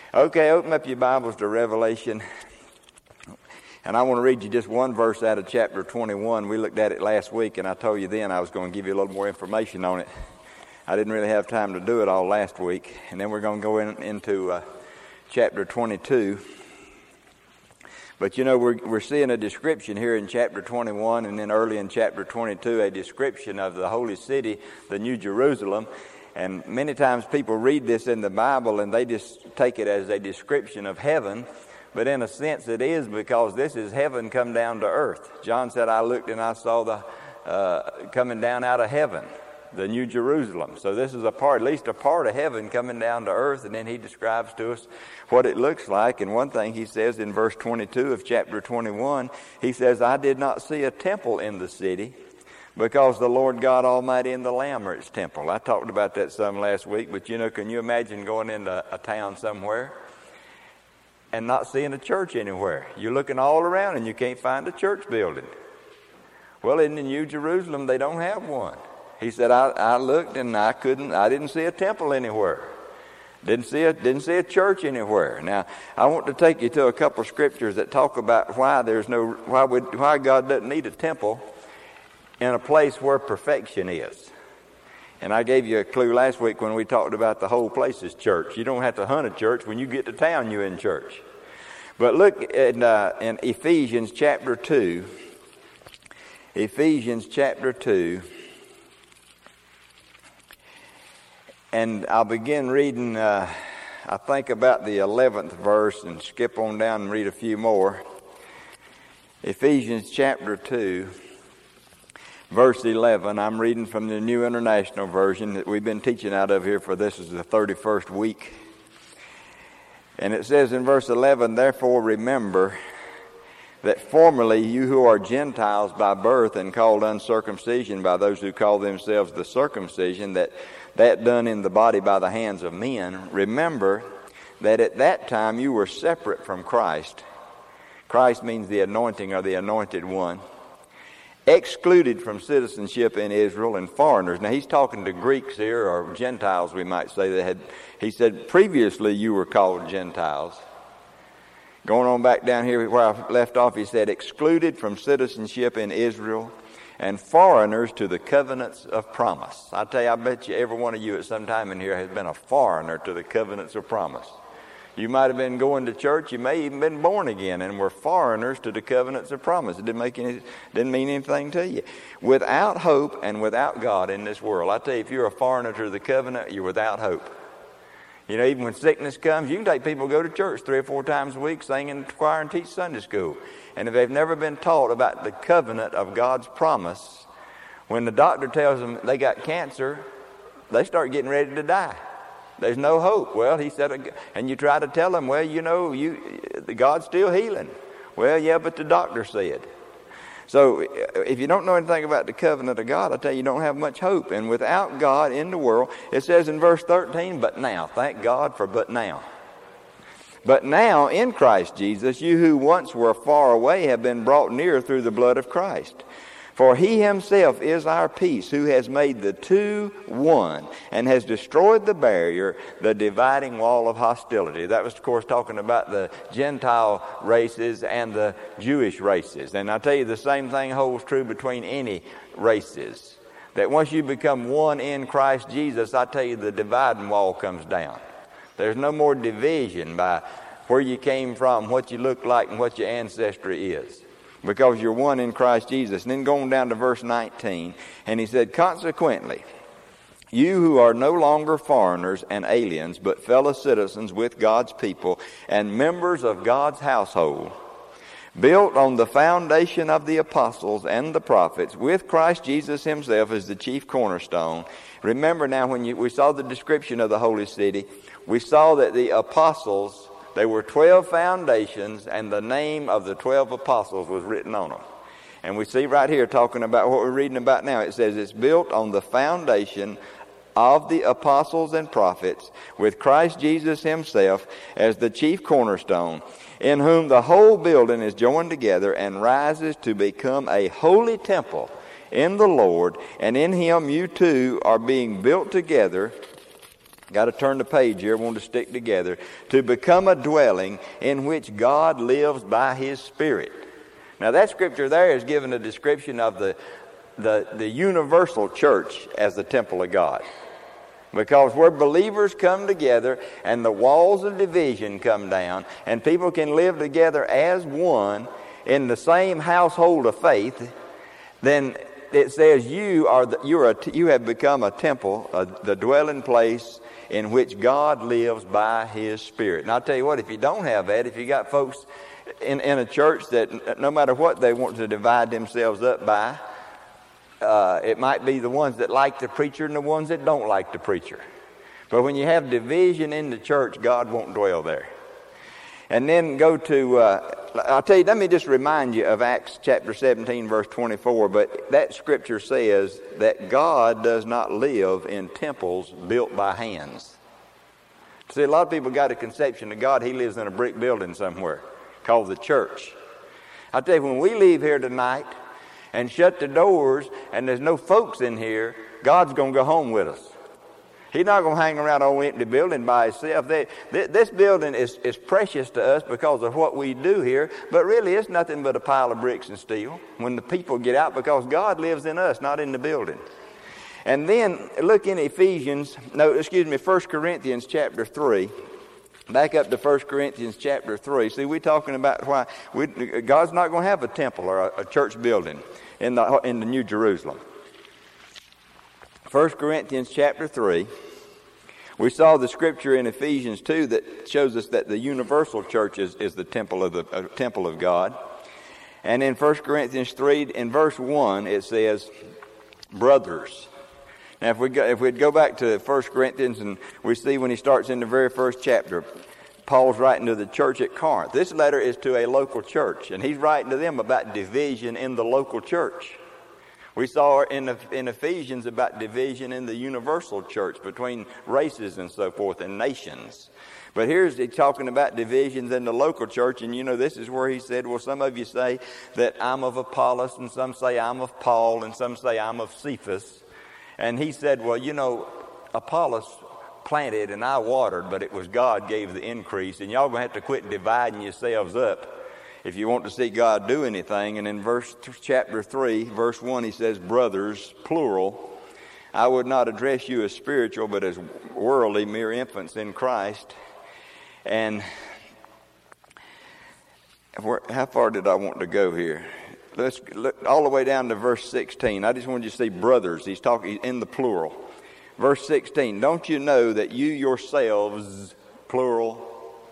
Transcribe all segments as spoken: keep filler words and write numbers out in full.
Okay, open up your Bibles to Revelation. And I want to read you just one verse out of chapter twenty-one. We looked at it last week, and I told you then I was going to give you a little more information on it. I didn't really have time to do it all last week. And then we're going to go in, into uh, chapter twenty-two. But you know, we're, we're seeing a description here in chapter twenty-one, and then early in chapter twenty-two, a description of the holy city, the New Jerusalem. And many times people read this in the Bible and they just take it as a description of heaven. But in a sense it is, because this is heaven come down to earth. John said, I looked and I saw the uh, coming down out of heaven, the New Jerusalem. So this is a part, at least a part of heaven coming down to earth. And then he describes to us what it looks like. And one thing he says in verse twenty-two of chapter twenty-one, he says, I did not see a temple in the city, because the Lord God Almighty and the Lamb are its temple. I talked about that some last week, but you know, can you imagine going into a town somewhere and not seeing a church anywhere? You're looking all around and you can't find a church building. Well, in the New Jerusalem, they don't have one. He said, I, I looked and I couldn't, I didn't see a temple anywhere. Didn't see a, didn't see a church anywhere. Now, I want to take you to a couple of scriptures that talk about why there's no, why would, why God doesn't need a temple in a place where perfection is. And I gave you a clue last week when we talked about the whole place is church. You don't have to hunt a church. When you get to town, you're in church. But look at uh, in Ephesians chapter two. Ephesians chapter two. And I'll begin reading, uh, I think, about the eleventh verse and skip on down and read a few more. Ephesians chapter two. Verse eleven, I'm reading from the New International Version that we've been teaching out of here for this is the thirty-first week. And it says in verse eleven, therefore remember that formerly you who are Gentiles by birth and called uncircumcision by those who call themselves the circumcision, that that done in the body by the hands of men, remember that at that time you were separate from Christ. Christ means the anointing or the anointed one. Excluded from citizenship in Israel and foreigners. Now he's talking to Greeks here, or Gentiles we might say. That had, he said, previously you were called Gentiles. Going on back down here where I left off, he said, excluded from citizenship in Israel and foreigners to the covenants of promise. I tell you, I bet you every one of you at some time in here has been a foreigner to the covenants of promise. You might have been going to church. You may even been born again and were foreigners to the covenants of promise. It didn't make any, didn't mean anything to you. Without hope and without God in this world. I tell you, if you're a foreigner to the covenant, you're without hope. You know, even when sickness comes, you can take people to go to church three or four times a week, sing in the choir and teach Sunday school. And if they've never been taught about the covenant of God's promise, when the doctor tells them they got cancer, they start getting ready to die. There's no hope. Well, he said, and you try to tell them, well, you know, you God's still healing. Well, yeah, but the doctor said. So if you don't know anything about the covenant of God, I tell you, you don't have much hope. And without God in the world, it says in verse thirteen, but now, thank God for but now. But now in Christ Jesus, you who once were far away have been brought near through the blood of Christ. For he himself is our peace, who has made the two one and has destroyed the barrier, the dividing wall of hostility. That was, of course, talking about the Gentile races and the Jewish races. And I tell you, the same thing holds true between any races. That once you become one in Christ Jesus, I tell you, the dividing wall comes down. There's no more division by where you came from, what you look like, and what your ancestry is. Because you're one in Christ Jesus. And then going down to verse nineteen, and he said, consequently, you who are no longer foreigners and aliens, but fellow citizens with God's people and members of God's household, built on the foundation of the apostles and the prophets, with Christ Jesus himself as the chief cornerstone. Remember now, when you, we saw the description of the holy city, we saw that the apostles, there were twelve foundations, and the name of the twelve apostles was written on them. And we see right here talking about what we're reading about now. It says it's built on the foundation of the apostles and prophets, with Christ Jesus himself as the chief cornerstone, in whom the whole building is joined together and rises to become a holy temple in the Lord. And in him you too are being built together Got to turn the page here. I want to stick together. To become a dwelling in which God lives by His Spirit. Now that scripture there is given a description of the, the, the universal church as the temple of God. Because where believers come together and the walls of division come down and people can live together as one in the same household of faith, then it says you are the, you are a, you have become a temple, a, the dwelling place in which God lives by His Spirit. And I'll tell you what, if you don't have that, if you got folks in, in a church that no matter what they want to divide themselves up by, uh, it might be the ones that like the preacher and the ones that don't like the preacher. But when you have division in the church, God won't dwell there. And then go to, uh, I'll tell you, let me just remind you of Acts chapter seventeen, verse twenty-four. But that scripture says that God does not live in temples built by hands. See, a lot of people got a conception of God, He lives in a brick building somewhere called the church. I'll tell you, when we leave here tonight and shut the doors and there's no folks in here, God's going to go home with us. He's not going to hang around an old empty building by himself. They, th- this building is, is precious to us because of what we do here, but really it's nothing but a pile of bricks and steel when the people get out, because God lives in us, not in the building. And then look in Ephesians, no, excuse me, First Corinthians chapter three. Back up to First Corinthians chapter three. See, we're talking about why we, God's not going to have a temple or a, a church building in the, in the New Jerusalem. First Corinthians chapter three, we saw the scripture in Ephesians two that shows us that the universal church is, is the temple of the uh, temple of God. And in First Corinthians three, in verse one, it says, brothers. Now, if we go, if we'd go back to First Corinthians and we see when he starts in the very first chapter, Paul's writing to the church at Corinth. This letter is to a local church, and he's writing to them about division in the local church. We saw in, in Ephesians about division in the universal church between races and so forth and nations. But here's he talking about divisions in the local church, and you know this is where he said, well, some of you say that I'm of Apollos, and some say I'm of Paul, and some say I'm of Cephas. And he said, well, you know, Apollos planted and I watered, but it was God gave the increase, and y'all going to have to quit dividing yourselves up if you want to see God do anything. And in verse chapter three, verse one, he says, brothers, plural, I would not address you as spiritual, but as worldly, mere infants in Christ. And where, how far did I want to go here? Let's look all the way down to verse sixteen. I just wanted you to see brothers. He's talking in the plural. Verse sixteen, don't you know that you yourselves, plural,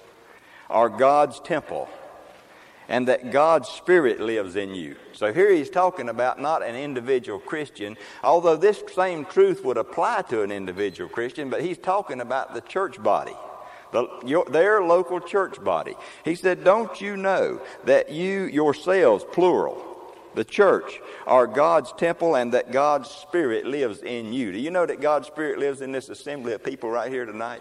are God's temple, and that God's Spirit lives in you? So here he's talking about not an individual Christian, although this same truth would apply to an individual Christian, but he's talking about the church body, the, your, their local church body. He said, don't you know that you yourselves, plural, the church, are God's temple, and that God's Spirit lives in you? Do you know that God's Spirit lives in this assembly of people right here tonight?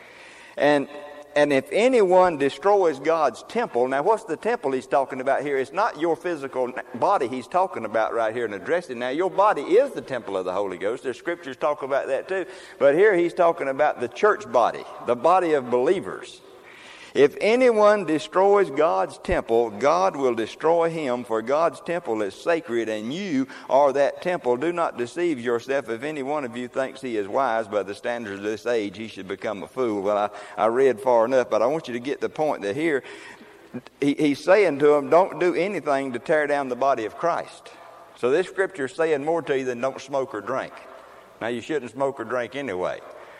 And And if anyone destroys God's temple, now what's the temple he's talking about here? It's not your physical body he's talking about right here and addressing. Now your body is the temple of the Holy Ghost. There's scriptures talk about that too. But here he's talking about the church body, the body of believers. If anyone destroys God's temple, God will destroy him, for God's temple is sacred, and you are that temple. Do not deceive yourself. If any one of you thinks he is wise by the standards of this age, he should become a fool. Well, I, I read far enough, but I want you to get the point that here he, he's saying to them, don't do anything to tear down the body of Christ. So this scripture is saying more to you than don't smoke or drink. Now, you shouldn't smoke or drink anyway,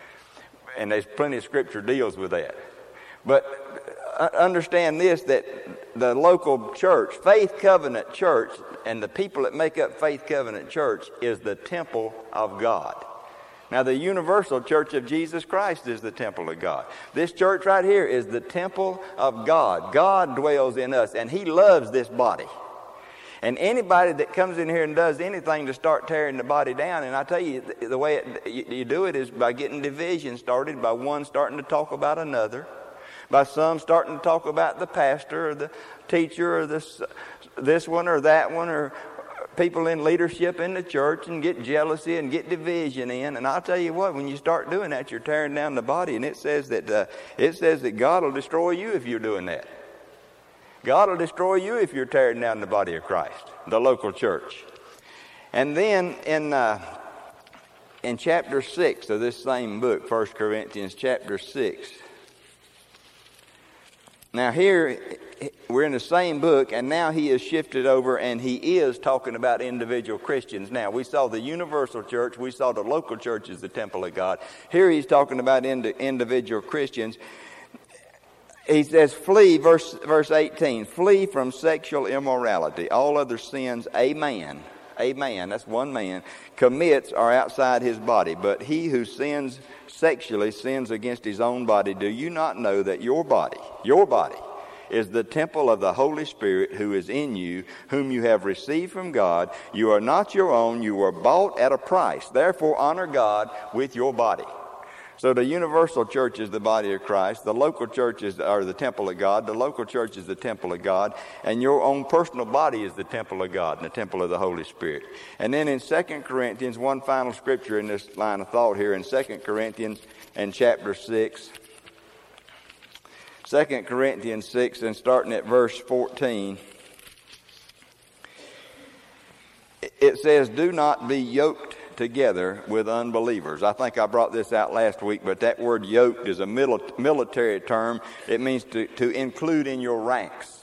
and there's plenty of scripture deals with that. But understand this, that the local church, Faith Covenant Church, and the people that make up Faith Covenant Church is the temple of God. Now, the universal church of Jesus Christ is the temple of God. This church right here is the temple of God. God dwells in us, and He loves this body. And anybody that comes in here and does anything to start tearing the body down, and I tell you, the way it, you, you do it is by getting division started, by one starting to talk about another, by some starting to talk about the pastor or the teacher or this this one or that one, or people in leadership in the church and get jealousy and get division in. And I'll tell you what, when you start doing that, you're tearing down the body. And it says that uh, it says that God will destroy you if you're doing that. God will destroy you if you're tearing down the body of Christ, the local church. And then in uh, in chapter six of this same book, First Corinthians chapter six. Now here, we're in the same book, and now he has shifted over, and he is talking about individual Christians. Now, we saw the universal church. We saw the local church as the temple of God. Here he's talking about ind- individual Christians. He says, flee, verse, verse eighteen, flee from sexual immorality. All other sins, a man, a man, that's one man, commits are outside his body. But he who sins sexually sins against his own body. Do you not know that your body, your body, is the temple of the Holy Spirit who is in you, whom you have received from God? You are not your own. You were bought at a price. Therefore, honor God with your body. So the universal church is the body of Christ. The local churches are the temple of God. The local church is the temple of God. And your own personal body is the temple of God and the temple of the Holy Spirit. And then in Second Corinthians, one final scripture in this line of thought here, in Second Corinthians and chapter six. Second Corinthians six, and starting at verse fourteen. It says, do not be yoked together with unbelievers. I think I brought this out last week, but that word yoked is a military term. It means to, to include in your ranks.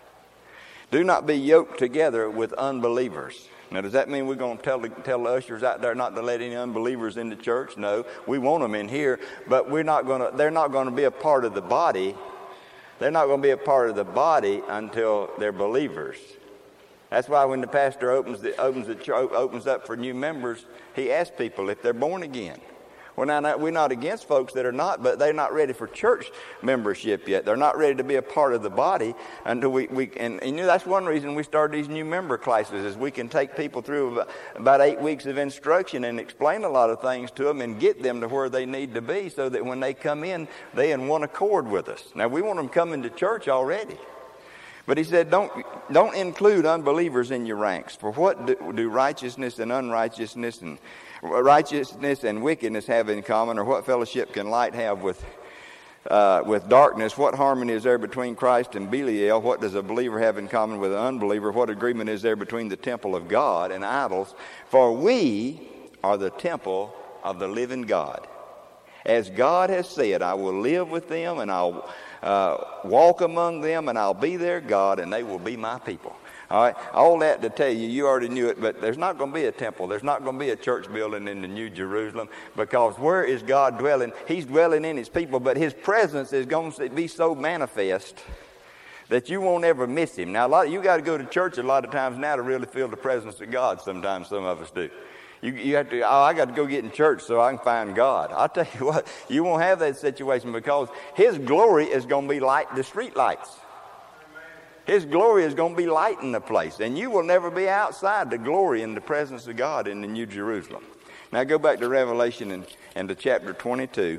Do not be yoked together with unbelievers. Now, does that mean we're going to tell the, tell the ushers out there not to let any unbelievers in the church? No, we want them in here, but we're not going to. They're not going to be a part of the body. They're not going to be a part of the body until they're believers. That's why when the pastor opens the, opens the, opens up for new members, he asks people if they're born again. Well, now, we're not against folks that are not, but they're not ready for church membership yet. They're not ready to be a part of the body until we, we and, and you know, that's one reason we started these new member classes, is we can take people through about, about eight weeks of instruction and explain a lot of things to them and get them to where they need to be so that when they come in, they're in one accord with us. Now, we want them coming to church already. But he said, don't don't include unbelievers in your ranks. For what do, do righteousness and unrighteousness and righteousness and wickedness have in common? Or what fellowship can light have with uh, with darkness? What harmony is there between Christ and Belial? What does a believer have in common with an unbeliever? What agreement is there between the temple of God and idols? For we are the temple of the living God. As God has said, I will live with them and I'll uh, walk among them and I'll be their God and they will be my people. All right, all that to tell you, you already knew it, but there's not going to be a temple. There's not going to be a church building in the New Jerusalem, because where is God dwelling? He's dwelling in his people, but his presence is going to be so manifest that you won't ever miss him. Now, a lot of, you got to go to church a lot of times now to really feel the presence of God. Sometimes some of us do. You, you have to, oh, I got to go get in church so I can find God. I'll tell you what, you won't have that situation, because his glory is going to be like the street lights. His glory is going to be lighting the place, and you will never be outside the glory and the presence of God in the New Jerusalem. Now go back to Revelation and, and to chapter twenty-two.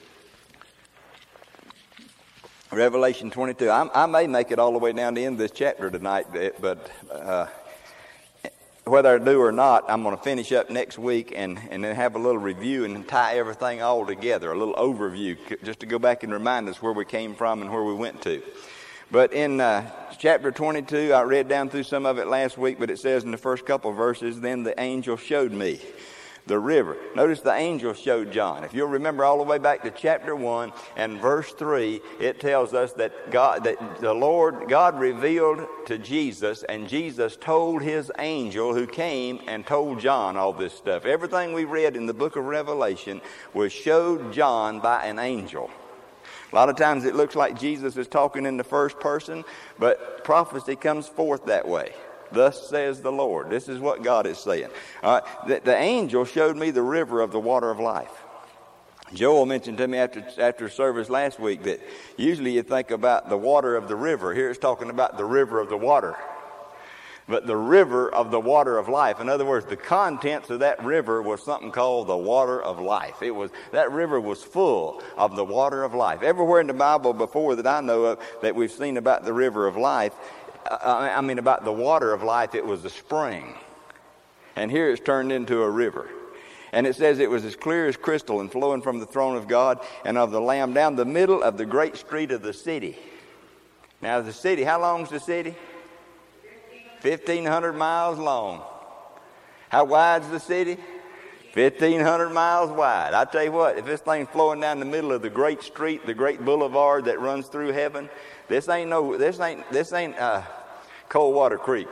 Revelation twenty-two. I, I may make it all the way down to the end of this chapter tonight, but uh, whether I do or not, I'm going to finish up next week and, and then have a little review and tie everything all together, a little overview, just to go back and remind us where we came from and where we went to. But in uh, chapter twenty-two, I read down through some of it last week, but it says in the first couple of verses, then the angel showed me the river. Notice the angel showed John. If you'll remember all the way back to chapter one and verse three, it tells us that God, that the Lord, God revealed to Jesus, and Jesus told his angel who came and told John all this stuff. Everything we read in the book of Revelation was showed John by an angel. A lot of times it looks like Jesus is talking in the first person, but prophecy comes forth that way. Thus says the Lord. This is what God is saying. All right, the, the angel showed me the river of the water of life. Joel mentioned to me after after service last week that usually you think about the water of the river. Here it's talking about the river of the water. But the river of the water of life. In other words, the contents of that river was something called the water of life. It was, that river was full of the water of life. Everywhere in the Bible before that I know of that we've seen about the river of life, I mean about the water of life, it was a spring. And here it's turned into a river. And it says it was as clear as crystal and flowing from the throne of God and of the Lamb down the middle of the great street of the city. Now the city, how long's the city? fifteen hundred miles long. How wide's the city? fifteen hundred miles wide. I tell you what, if this thing's flowing down the middle of the great street, the great boulevard that runs through heaven, this ain't no, this ain't, this ain't uh, Coldwater Creek.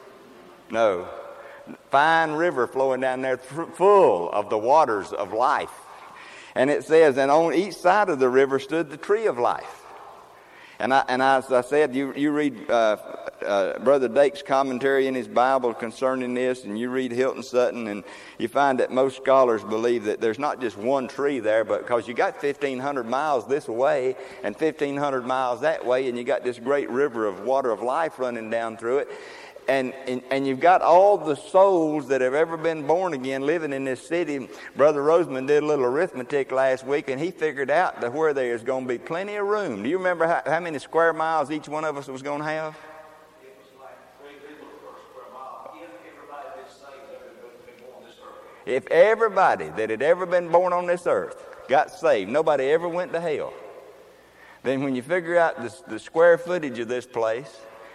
No. Fine river flowing down there full of the waters of life. And it says, and on each side of the river stood the tree of life. And I, and as I said, you, you read uh, uh, Brother Dake's commentary in his Bible concerning this, and you read Hilton Sutton, and you find that most scholars believe that there's not just one tree there, but because you got fifteen hundred miles this way and fifteen hundred miles that way, and you got this great river of water of life running down through it. And, and and you've got all the souls that have ever been born again living in this city. Brother Roseman did a little arithmetic last week, and he figured out that where there is going to be plenty of room. Do you remember how, how many square miles each one of us was going to have? It was like three people per square mile. If everybody had been saved that had been born on this earth. If everybody that had ever been born on this earth got saved, nobody ever went to hell, then when you figure out the, the square footage of this place,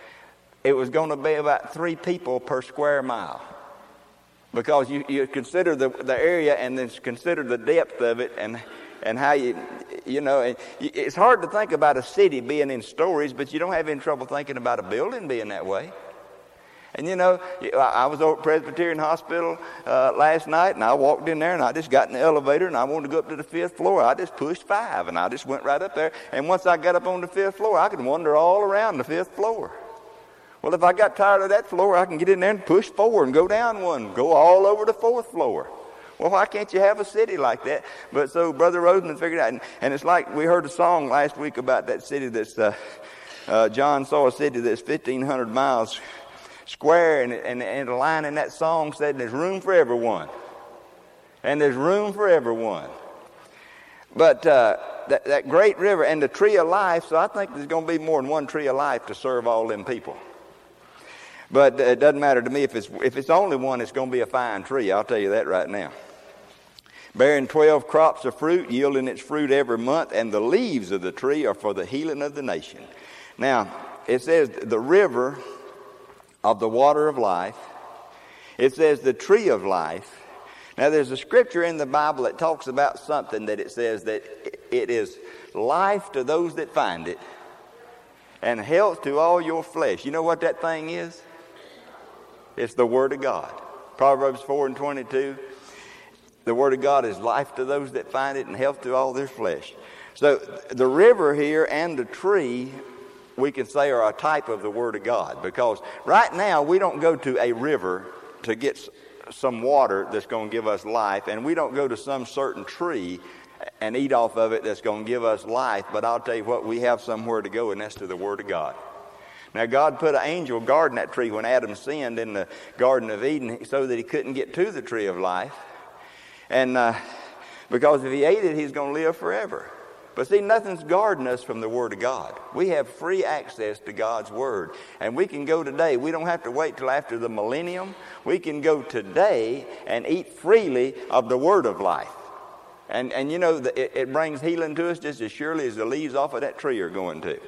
it was going to be about three people per square mile. Because you, you consider the, the area and then consider the depth of it and and how you, you know, and it's hard to think about a city being in stories, but you don't have any trouble thinking about a building being that way. And you know, I was over at Presbyterian Hospital uh, last night, and I walked in there, and I just got in the elevator, and I wanted to go up to the fifth floor. I just pushed five, and I just went right up there. And once I got up on the fifth floor, I could wander all around the fifth floor. Well, if I got tired of that floor, I can get in there and push four and go down one, go all over the fourth floor. Well, why can't you have a city like that? But so Brother Roseman figured out, and, and it's like we heard a song last week about that city that's, uh, uh, John saw a city that's fifteen hundred miles square, and, and, and a line in that song said, there's room for everyone. And there's room for everyone. But uh, that, that great river and the tree of life, so I think there's going to be more than one tree of life to serve all them people. But it doesn't matter to me if it's if it's only one, it's going to be a fine tree. I'll tell you that right now. Bearing twelve crops of fruit, yielding its fruit every month, and the leaves of the tree are for the healing of the nation. Now, it says the river of the water of life. It says the tree of life. Now, there's a scripture in the Bible that talks about something that it says that it is life to those that find it and health to all your flesh. You know what that thing is? It's the Word of God. Proverbs four and twenty-two. The Word of God is life to those that find it and health to all their flesh. So the river here and the tree, we can say, are a type of the Word of God. Because right now we don't go to a river to get some water that's going to give us life. And we don't go to some certain tree and eat off of it that's going to give us life. But I'll tell you what, we have somewhere to go, and that's to the Word of God. Now, God put an angel guarding that tree when Adam sinned in the Garden of Eden so that he couldn't get to the tree of life. And uh, because if he ate it, he's going to live forever. But see, nothing's guarding us from the Word of God. We have free access to God's Word. And we can go today. We don't have to wait till after the millennium. We can go today and eat freely of the Word of life. And, and you know, it, it brings healing to us just as surely as the leaves off of that tree are going to.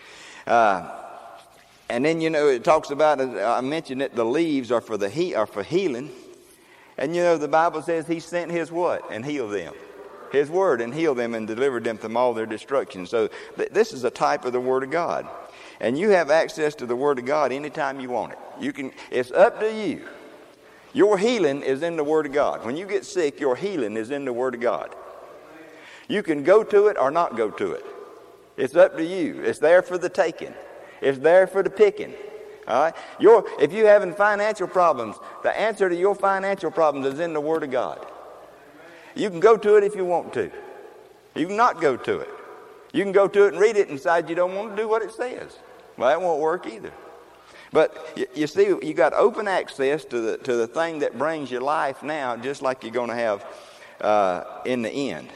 Uh, And then, you know, it talks about, I mentioned it, the leaves are for the he, are for healing. And, you know, the Bible says he sent his what? And healed them. His word, and healed them and delivered them from all their destruction. So th- this is a type of the Word of God. And you have access to the Word of God anytime you want it. You can. It's up to you. Your healing is in the Word of God. When you get sick, your healing is in the Word of God. You can go to it or not go to it. It's up to you. It's there for the taking. It's there for the picking. All right? Your, if you're having financial problems, the answer to your financial problems is in the Word of God. You can go to it if you want to. You can not go to it. You can go to it and read it and decide you don't want to do what it says. Well, that won't work either. But you, you see, you got open access to the to the thing that brings you life now, just like you're going to have uh, in the end.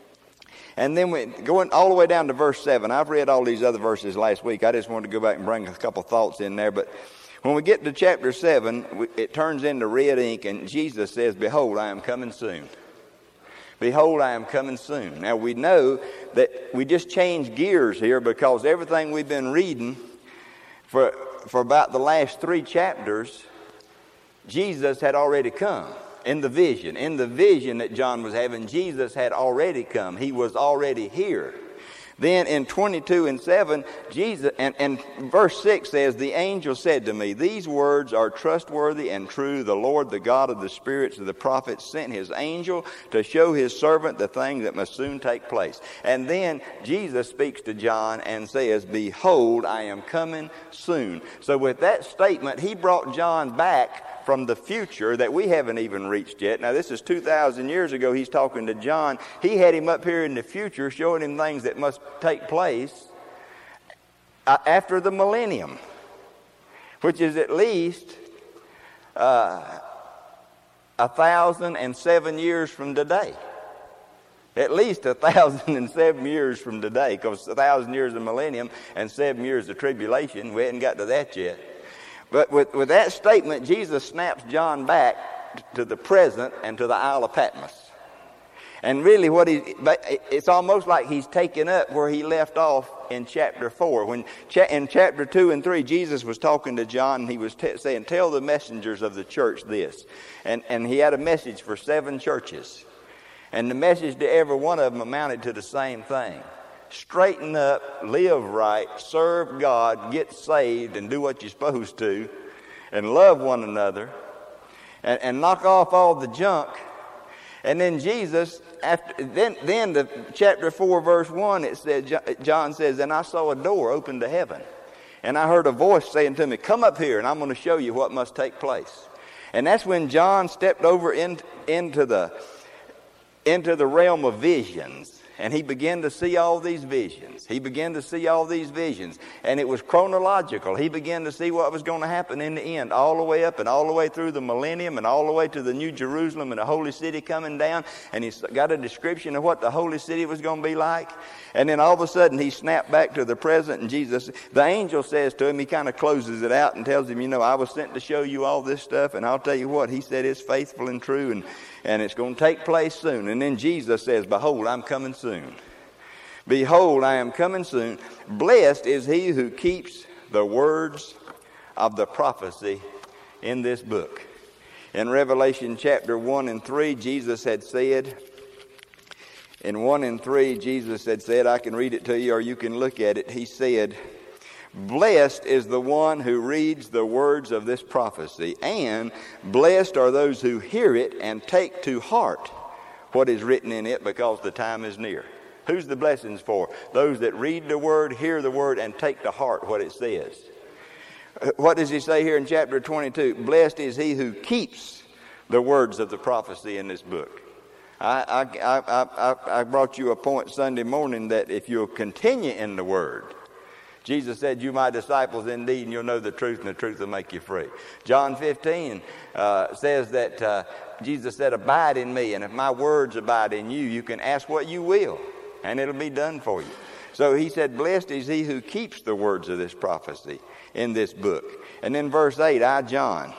And then we going all the way down to verse seven. I've read all these other verses last week. I just wanted to go back and bring a couple thoughts in there. But When we get to chapter seven, it turns into red ink, and Jesus says, behold, I am coming soon. Behold, I am coming soon. Now, we know that we just changed gears here because everything we've been reading for, for about the last three chapters, Jesus had already come in the vision. In the vision that John was having, Jesus had already come. He was already here. Then in twenty-two and seven, Jesus, and, and verse six says, the angel said to me, these words are trustworthy and true. The Lord, the God of the spirits of the prophets, sent his angel to show his servant the thing that must soon take place. And then Jesus speaks to John and says, behold, I am coming soon. So with that statement, he brought John back from the future that we haven't even reached yet. Now, this is two thousand years ago. He's talking to John. He had him up here in the future, showing him things that must take place uh, after the millennium, which is at least uh, a thousand and seven years from today. At least a thousand and seven years from today, because a thousand years of millennium and seven years of tribulation. We hadn't got to that yet. But with, with that statement, Jesus snaps John back to the present and to the Isle of Patmos. And really what he, it's almost like he's taking up where he left off in chapter four. When in chapter two and three, Jesus was talking to John, and he was t- saying, tell the messengers of the church this. And, and he had a message for seven churches. And the message to every one of them amounted to the same thing. Straighten up, live right, serve God, get saved, and do what you're supposed to, and love one another, and, and knock off all the junk. And then Jesus, after then, then the chapter four, verse one, it said, John says, and I saw a door open to heaven, and I heard a voice saying to me, come up here, and I'm going to show you what must take place. And that's when John stepped over in, into the into the realm of visions. And he began to see all these visions. He began to see all these visions. And it was chronological. He began to see what was going to happen in the end, all the way up and all the way through the millennium and all the way to the New Jerusalem and the holy city coming down. And he's got a description of what the holy city was going to be like. And then all of a sudden he snapped back to the present, and Jesus, the angel says to him, he kind of closes it out and tells him, you know, I was sent to show you all this stuff, and I'll tell you what, he said it's faithful and true, and, and it's going to take place soon. And then Jesus says, behold, I'm coming soon. Behold, I am coming soon. Blessed is he who keeps the words of the prophecy in this book. In Revelation chapter one and three, Jesus had said, in one and three, Jesus had said, I can read it to you or you can look at it. He said, blessed is the one who reads the words of this prophecy, and blessed are those who hear it and take to heart what is written in it, because the time is near. Who's the blessings for? Those that read the word, hear the word, and take to heart what it says. What does he say here in chapter twenty-two? Blessed is he who keeps the words of the prophecy in this book. I, I, I, I, I brought you a point Sunday morning that if you'll continue in the word, Jesus said, you my disciples indeed, and you'll know the truth, and the truth will make you free. John fifteen uh, says that uh, Jesus said, abide in me, and if my words abide in you, you can ask what you will, and it'll be done for you. So he said, blessed is he who keeps the words of this prophecy in this book. And then verse eight, I, John,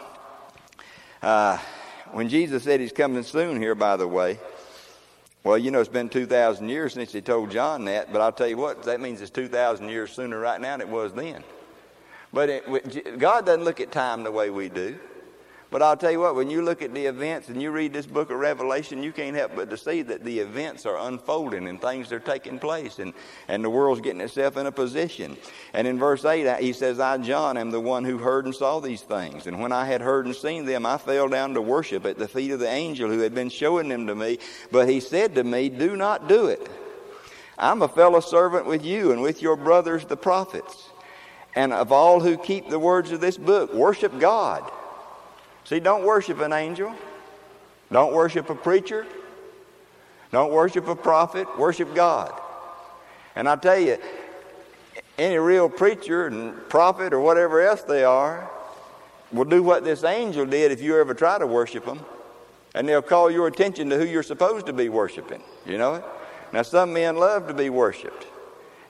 uh, when Jesus said he's coming soon here, by the way, well, you know, it's been two thousand years since he told John that, but I'll tell you what, that means it's two thousand years sooner right now than it was then. But it, God doesn't look at time the way we do. But I'll tell you what, when you look at the events and you read this book of Revelation, you can't help but to see that the events are unfolding and things are taking place, and, and the world's getting itself in a position. And in verse eight, he says, I, John, am the one who heard and saw these things. And when I had heard and seen them, I fell down to worship at the feet of the angel who had been showing them to me. But he said to me, do not do it. I'm a fellow servant with you and with your brothers, the prophets, and of all who keep the words of this book. Worship God. See, don't worship an angel. Don't worship a preacher. Don't worship a prophet. Worship God. And I tell you, any real preacher and prophet or whatever else they are will do what this angel did if you ever try to worship them. And they'll call your attention to who you're supposed to be worshiping. You know it? Now, some men love to be worshiped.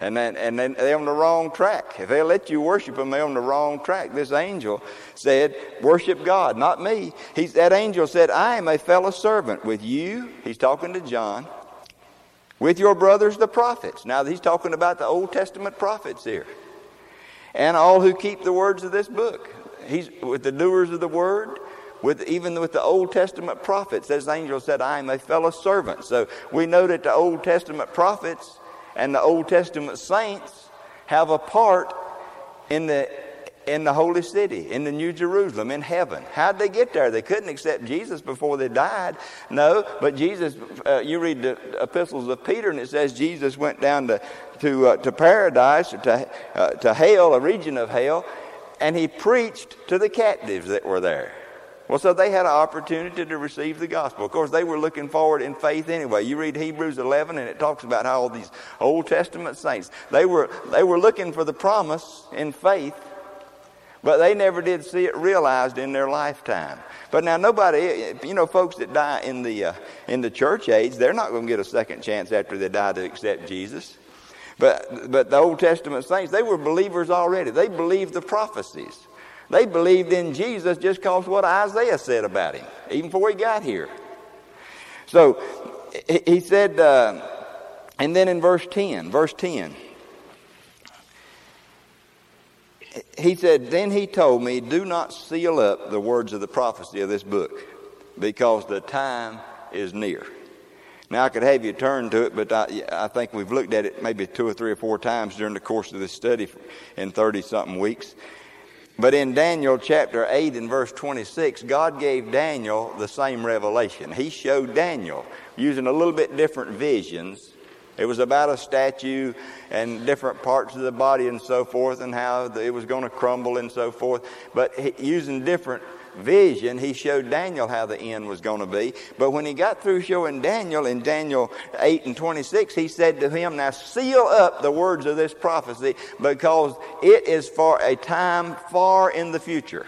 And then, and then they're on the wrong track. If they let you worship them, they're on the wrong track. This angel said, worship God, not me. He's, that angel said, I am a fellow servant with you. He's talking to John. With your brothers, the prophets. Now, he's talking about the Old Testament prophets here. And all who keep the words of this book. He's with the doers of the word. With, even with the Old Testament prophets, this angel said, I am a fellow servant. So we know that the Old Testament prophets and the Old Testament saints have a part in the in the holy city, in the New Jerusalem, in heaven. How'd they get there? They couldn't accept Jesus before they died. No, but Jesus, uh, you read the epistles of Peter, and it says Jesus went down to to, uh, to paradise, or to, uh, to hell, a region of hell, and he preached to the captives that were there. Well, so they had an opportunity to receive the gospel. Of course, they were looking forward in faith anyway. You read Hebrews eleven, and it talks about how all these Old Testament saints, they were they were looking for the promise in faith, but they never did see it realized in their lifetime. But now nobody, you know, folks that die in the uh, in the church age, they're not going to get a second chance after they die to accept Jesus. But but the Old Testament saints, they were believers already. They believed the prophecies. They believed in Jesus just because what Isaiah said about him, even before he got here. So he said, uh, and then in verse ten, verse ten, he said, then he told me, do not seal up the words of the prophecy of this book, because the time is near. Now, I could have you turn to it, but I, I think we've looked at it maybe two or three or four times during the course of this study in thirty-something weeks. But in Daniel chapter eight and verse twenty-six, God gave Daniel the same revelation. He showed Daniel, using a little bit different visions. It was about a statue and different parts of the body and so forth, and how it was going to crumble and so forth. But he, using different vision, he showed Daniel how the end was going to be. But when he got through showing Daniel in Daniel eight and twenty-six, he said to him, now seal up the words of this prophecy, because it is for a time far in the future.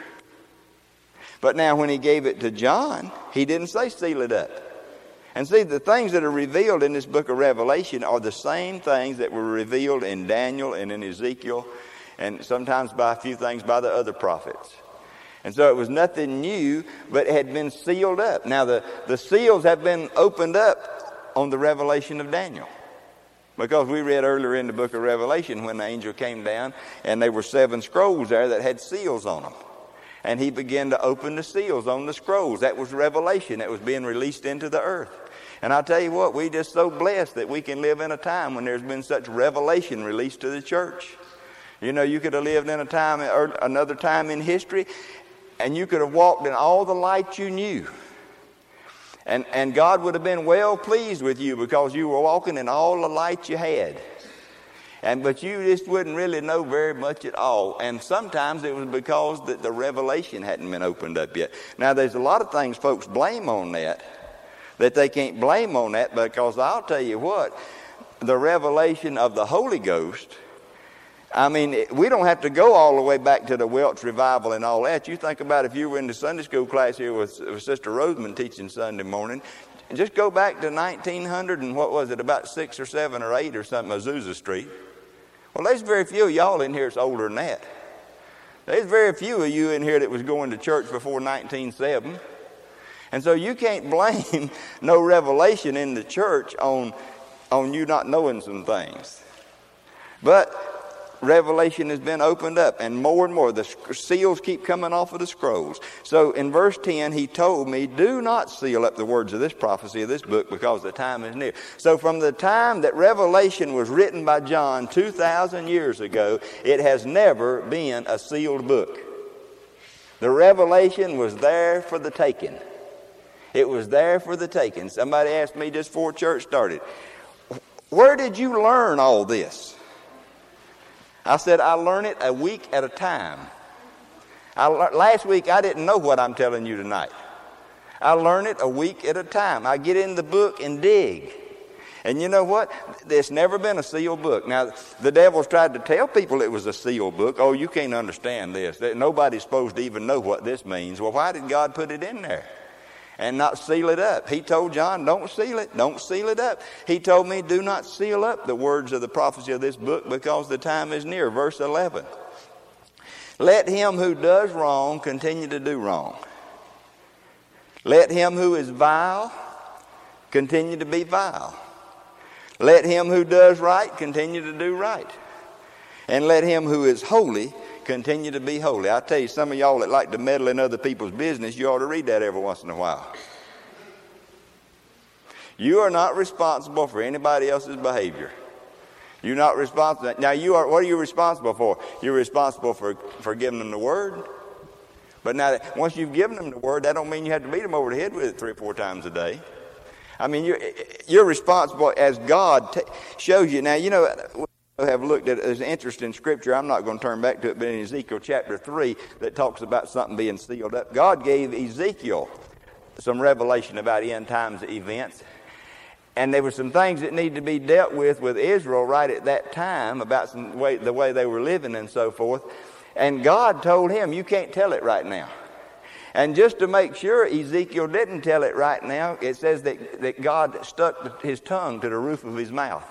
But now when he gave it to John, he didn't say seal it up. And see, the things that are revealed in this book of Revelation are the same things that were revealed in Daniel and in Ezekiel, and sometimes by a few things by the other prophets. And so it was nothing new, but it had been sealed up. Now the, the seals have been opened up on the revelation of Daniel. Because we read earlier in the book of Revelation when the angel came down, and there were seven scrolls there that had seals on them. And he began to open the seals on the scrolls. That was revelation that was being released into the earth. And I tell you what, we just so blessed that we can live in a time when there's been such revelation released to the church. You know, you could have lived in a time, or another time in history, and you could have walked in all the light you knew. And, and God would have been well pleased with you because you were walking in all the light you had. And but you just wouldn't really know very much at all. And sometimes it was because the, the revelation hadn't been opened up yet. Now, there's a lot of things folks blame on that, that they can't blame on that, because I'll tell you what, the revelation of the Holy Ghost, I mean, we don't have to go all the way back to the Welch revival and all that. You think about if you were in the Sunday school class here with, with Sister Roseman teaching Sunday morning, just go back to nineteen hundred and what was it, about six or seven or eight or something, Azusa Street. Well, there's very few of y'all in here that's older than that. There's very few of you in here that was going to church before nineteen oh seven. And so you can't blame no revelation in the church on, on you not knowing some things. But revelation has been opened up, and more and more the seals keep coming off of the scrolls. So in verse ten, he told me, do not seal up the words of this prophecy of this book, because the time is near. So from the time that Revelation was written by John two thousand years ago, it has never been a sealed book. The revelation was there for the taking. It was there for the taking. Somebody asked me just before church started, where did you learn all this? I said, I learn it a week at a time. I, last week, I didn't know what I'm telling you tonight. I learn it a week at a time. I get in the book and dig. And you know what? There's never been a sealed book. Now, the devil's tried to tell people it was a sealed book. Oh, you can't understand this. Nobody's supposed to even know what this means. Well, why did God put it in there? and not seal it up. He told John, don't seal it, don't seal it up. He told me, do not seal up the words of the prophecy of this book, because the time is near. Verse eleven. Let him who does wrong continue to do wrong. Let him who is vile continue to be vile. Let him who does right continue to do right. And let him who is holy continue to be holy. I tell you, some of y'all that like to meddle in other people's business, you ought to read that every once in a while. You are not responsible for anybody else's behavior. You're not responsible. Now, you are. What are you responsible for? You're responsible for, for giving them the word. But now, once you've given them the word, that don't mean you have to beat them over the head with it three or four times a day. I mean, you're, you're responsible as God t- shows you. Now, you know, we have looked at an interesting scripture. I'm not going to turn back to it, but in Ezekiel chapter three that talks about something being sealed up. God gave Ezekiel some revelation about end times events. And there were some things that needed to be dealt with with Israel right at that time about some way, the way they were living and so forth. And God told him, you can't tell it right now. And just to make sure Ezekiel didn't tell it right now, it says that, that God stuck his tongue to the roof of his mouth.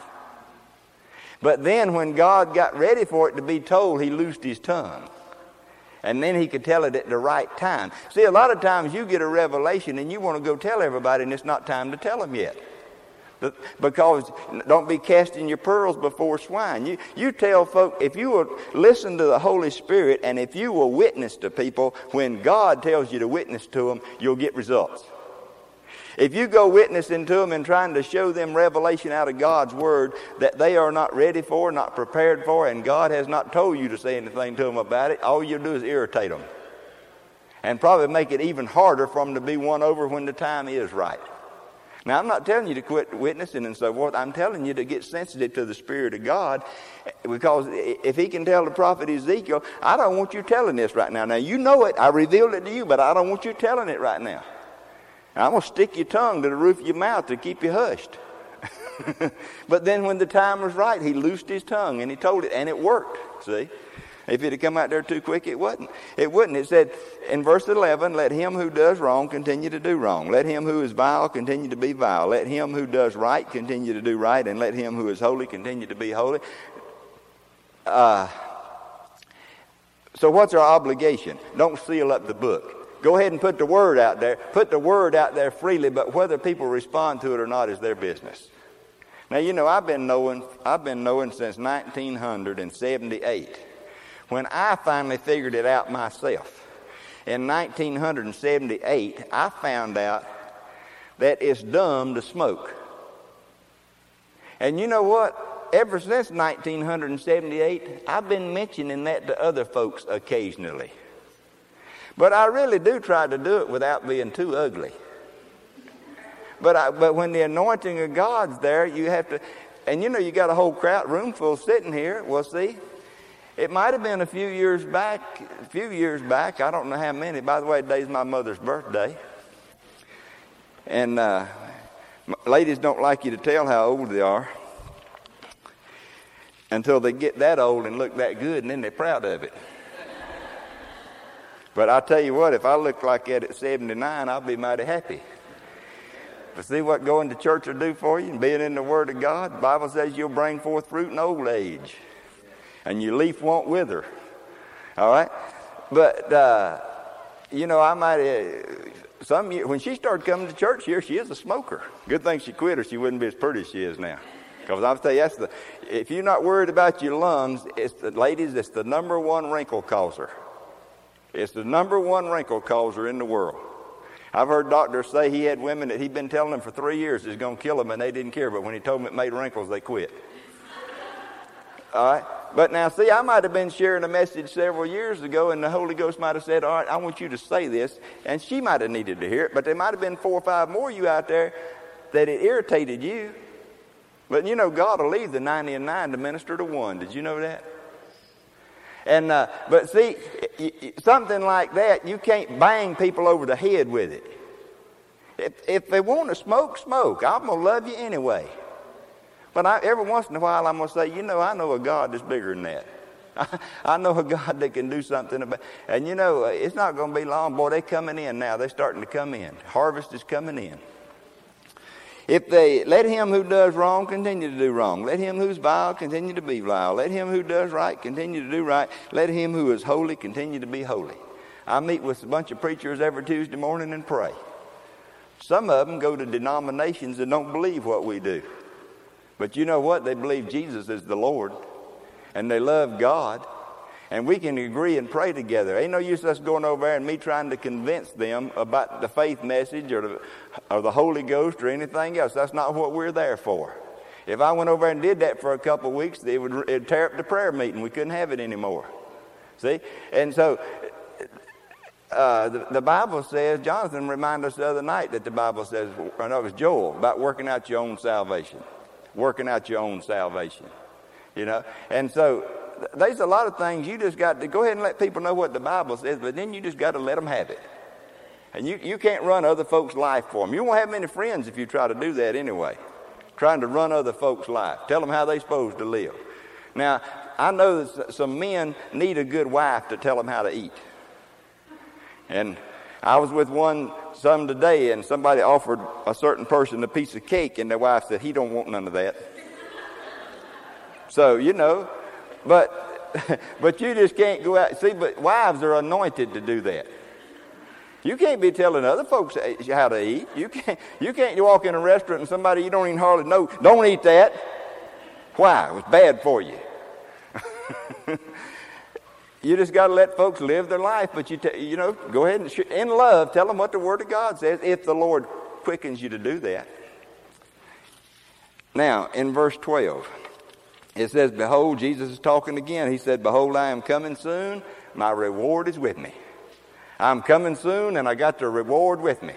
But then when God got ready for it to be told, he loosed his tongue. And then he could tell it at the right time. See, a lot of times you get a revelation and you want to go tell everybody, and it's not time to tell them yet. Because don't be casting your pearls before swine. You, you tell folk, if you will listen to the Holy Spirit and if you will witness to people, when God tells you to witness to them, you'll get results. If you go witnessing to them and trying to show them revelation out of God's Word that they are not ready for, not prepared for, and God has not told you to say anything to them about it, all you'll do is irritate them. And probably make it even harder for them to be won over when the time is right. Now, I'm not telling you to quit witnessing and so forth. I'm telling you to get sensitive to the Spirit of God, because if he can tell the prophet Ezekiel, I don't want you telling this right now. Now, you know it. I revealed it to you, but I don't want you telling it right now. And I'm going to stick your tongue to the roof of your mouth to keep you hushed. But then when the time was right, he loosed his tongue and he told it, and it worked, see. If it had come out there too quick, it wouldn't. It wouldn't. It said in verse eleven, let him who does wrong continue to do wrong. Let him who is vile continue to be vile. Let him who does right continue to do right. And let him who is holy continue to be holy. Uh, so what's our obligation? Don't seal up the book. Go ahead and put the word out there. Put the word out there freely, but whether people respond to it or not is their business. Now, you know, I've been knowing, I've been knowing since nineteen seventy-eight. When I finally figured it out myself, in nineteen seventy-eight, I found out that it's dumb to smoke. And you know what? Ever since nineteen seventy-eight, I've been mentioning that to other folks occasionally. But I really do try to do it without being too ugly. But I, but when the anointing of God's there, you have to, and you know, you got a whole crowd, room full sitting here. Well, see, it might have been a few years back, a few years back, I don't know how many. By the way, today's my mother's birthday. And uh, ladies don't like you to tell how old they are until they get that old and look that good, and then they're proud of it. But I tell you what, if I look like that at seventy-nine, I'll be mighty happy. But see what going to church will do for you and being in the Word of God? The Bible says you'll bring forth fruit in old age. And your leaf won't wither. All right? But, uh, you know, I might, uh, some year, when she started coming to church here, she is a smoker. Good thing she quit or she wouldn't be as pretty as she is now. Because I'll tell you, that's the, if you're not worried about your lungs, it's the, ladies, it's the number one wrinkle causer. It's the number one wrinkle causer in the world. I've heard doctors say he had women that he'd been telling them for three years is going to kill them, and they didn't care. But when he told them it made wrinkles, they quit. All right? But now, see, I might have been sharing a message several years ago, and the Holy Ghost might have said, all right, I want you to say this. And she might have needed to hear it, but there might have been four or five more of you out there that it irritated you. But, you know, God will leave the ninety and nine to minister to one. Did you know that? And uh, but see, something like that, you can't bang people over the head with it. If, if they want to smoke, smoke. I'm going to love you anyway. But I, every once in a while, I'm going to say, you know, I know a God that's bigger than that. I, I know a God that can do something about it. And you know, it's not going to be long. Boy, they're coming in now. They're starting to come in. Harvest is coming in. If they let him who does wrong continue to do wrong. Let him who's vile continue to be vile. Let him who does right continue to do right. Let him who is holy continue to be holy. I meet with a bunch of preachers every Tuesday morning and pray. Some of them go to denominations that don't believe what we do. But you know what? They believe Jesus is the Lord. And they love God. And we can agree and pray together. Ain't no use us going over there and me trying to convince them about the faith message or the, or the Holy Ghost or anything else. That's not what we're there for. If I went over there and did that for a couple of weeks, it would it'd tear up the prayer meeting. We couldn't have it anymore. See? And so uh, the, the Bible says, Jonathan reminded us the other night that the Bible says, or no, it was Joel, about working out your own salvation. Working out your own salvation. You know? And so there's a lot of things you just got to go ahead and let people know what the Bible says, but then you just got to let them have it. And you, you can't run other folks' life for them. You won't have many friends if you try to do that anyway. Trying to run other folks' life. Tell them how they're supposed to live. Now, I know that some men need a good wife to tell them how to eat. And I was with one some today, and somebody offered a certain person a piece of cake, and their wife said, he don't want none of that. So, you know, but but you just can't go out. See, but wives are anointed to do that. You can't be telling other folks how to eat. You can't, you can't walk in a restaurant and somebody you don't even hardly know, don't eat that. Why? It was bad for you. You just got to let folks live their life, but you t- you know, go ahead and sh- in love tell them what the Word of God says if the Lord quickens you to do that. Now, in verse twelve, it says, behold, Jesus is talking again. He said, behold, I am coming soon. My reward is with me. I'm coming soon, and I got the reward with me.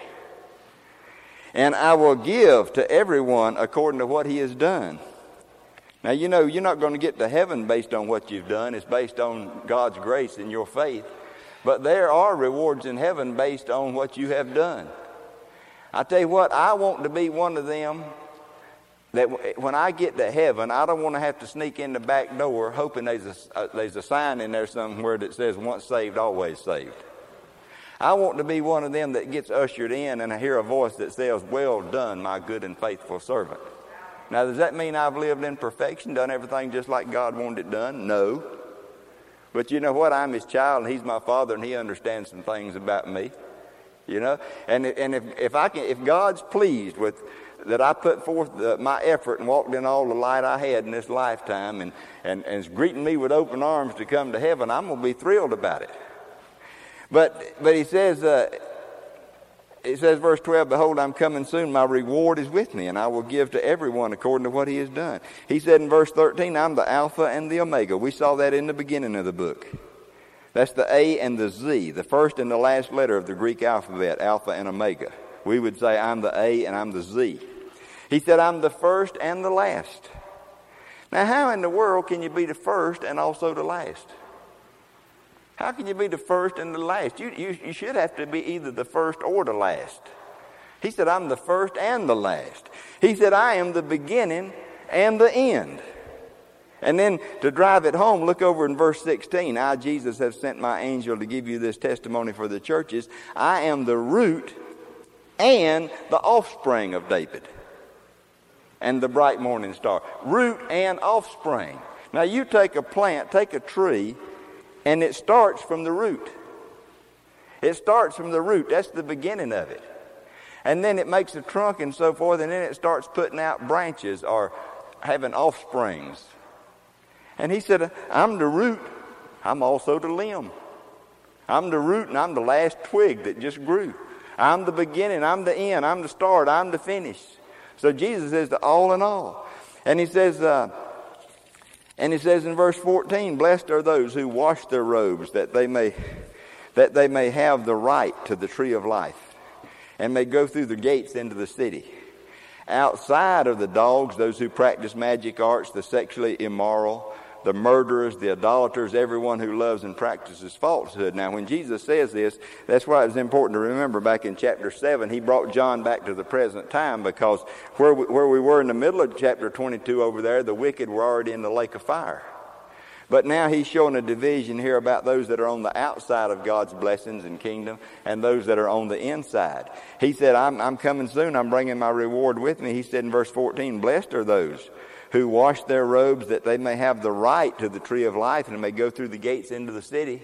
And I will give to everyone according to what he has done. Now, you know, you're not going to get to heaven based on what you've done. It's based on God's grace and your faith. But there are rewards in heaven based on what you have done. I tell you what, I want to be one of them that when I get to heaven, I don't want to have to sneak in the back door hoping there's a, uh, there's a sign in there somewhere that says once saved, always saved. I want to be one of them that gets ushered in and I hear a voice that says, well done, my good and faithful servant. Now, does that mean I've lived in perfection, done everything just like God wanted it done? No. But you know what? I'm his child and he's my father and he understands some things about me. You know? And, and if, if I can, if God's pleased with that I put forth the, my effort and walked in all the light I had in this lifetime and, and, and is greeting me with open arms to come to heaven, I'm going to be thrilled about it. But but he says, uh, it says, verse twelve, behold, I'm coming soon. My reward is with me, and I will give to everyone according to what he has done. He said in verse thirteen, I'm the Alpha and the Omega. We saw that in the beginning of the book. That's the A and the Z, the first and the last letter of the Greek alphabet, Alpha and Omega. We would say, I'm the A and I'm the Z. He said, I'm the first and the last. Now, how in the world can you be the first and also the last? How can you be the first and the last? You, you, you should have to be either the first or the last. He said, I'm the first and the last. He said, I am the beginning and the end. And then to drive it home, look over in verse sixteen. I, Jesus, have sent my angel to give you this testimony for the churches. I am the root and the offspring of David and the bright morning star. Root and offspring. Now you take a plant, take a tree, and it starts from the root. It starts from the root. That's the beginning of it. And then it makes a trunk and so forth, and then it starts putting out branches or having offsprings. And he said, I'm the root. I'm also the limb. I'm the root and I'm the last twig that just grew. I'm the beginning. I'm the end. I'm the start. I'm the finish. So Jesus is the all in all. And he says... Uh, And he says in verse fourteen, blessed are those who wash their robes that they may that they may have the right to the tree of life and may go through the gates into the city. Outside of the dogs, those who practice magic arts, the sexually immoral, the murderers, the idolaters, everyone who loves and practices falsehood. Now, when Jesus says this, that's why it's important to remember back in chapter seven, he brought John back to the present time because where we, where we were in the middle of chapter twenty-two over there, the wicked were already in the lake of fire. But now he's showing a division here about those that are on the outside of God's blessings and kingdom and those that are on the inside. He said, I'm, I'm coming soon. I'm bringing my reward with me. He said in verse fourteen, blessed are those who wash their robes that they may have the right to the tree of life and may go through the gates into the city.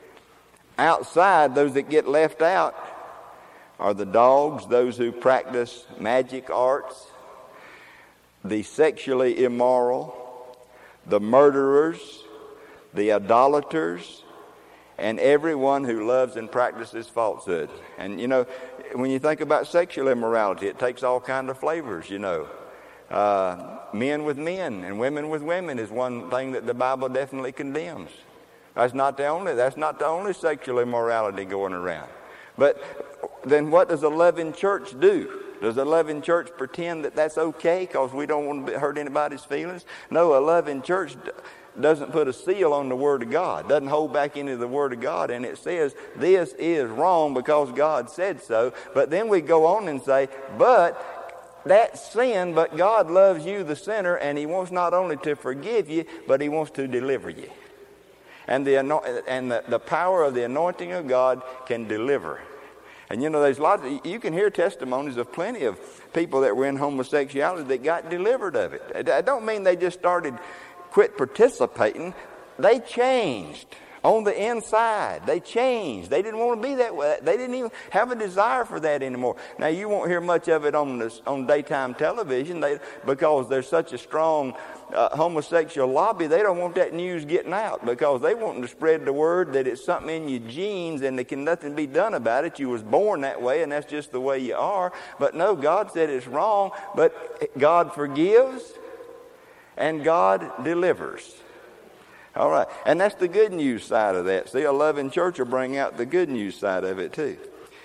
Outside, those that get left out are the dogs, those who practice magic arts, the sexually immoral, the murderers, the idolaters, and everyone who loves and practices falsehood. And, you know, when you think about sexual immorality, it takes all kinds of flavors, you know. Uh, men with men and women with women is one thing that the Bible definitely condemns. That's not the only, that's not the only sexual immorality going around. But then what does a loving church do? Does a loving church pretend that that's okay because we don't want to hurt anybody's feelings? No, a loving church doesn't put a seal on the Word of God, doesn't hold back any of the Word of God, and it says this is wrong because God said so. But then we go on and say, but that's sin, but God loves you, the sinner, and He wants not only to forgive you, but He wants to deliver you. And the and the, the power of the anointing of God can deliver. And you know, there's lots of, you can hear testimonies of plenty of people that were in homosexuality that got delivered of it. I don't mean they just started quit participating. They changed on the inside. They changed. They didn't want to be that way. They didn't even have a desire for that anymore. Now, you won't hear much of it on this, on daytime television they, because there's such a strong uh, homosexual lobby. They don't want that news getting out because they want to spread the word that it's something in your genes and there can nothing be done about it. You was born that way and that's just the way you are. But no, God said it's wrong, but God forgives and God delivers. All right. And that's the good news side of that. See, a loving church will bring out the good news side of it too.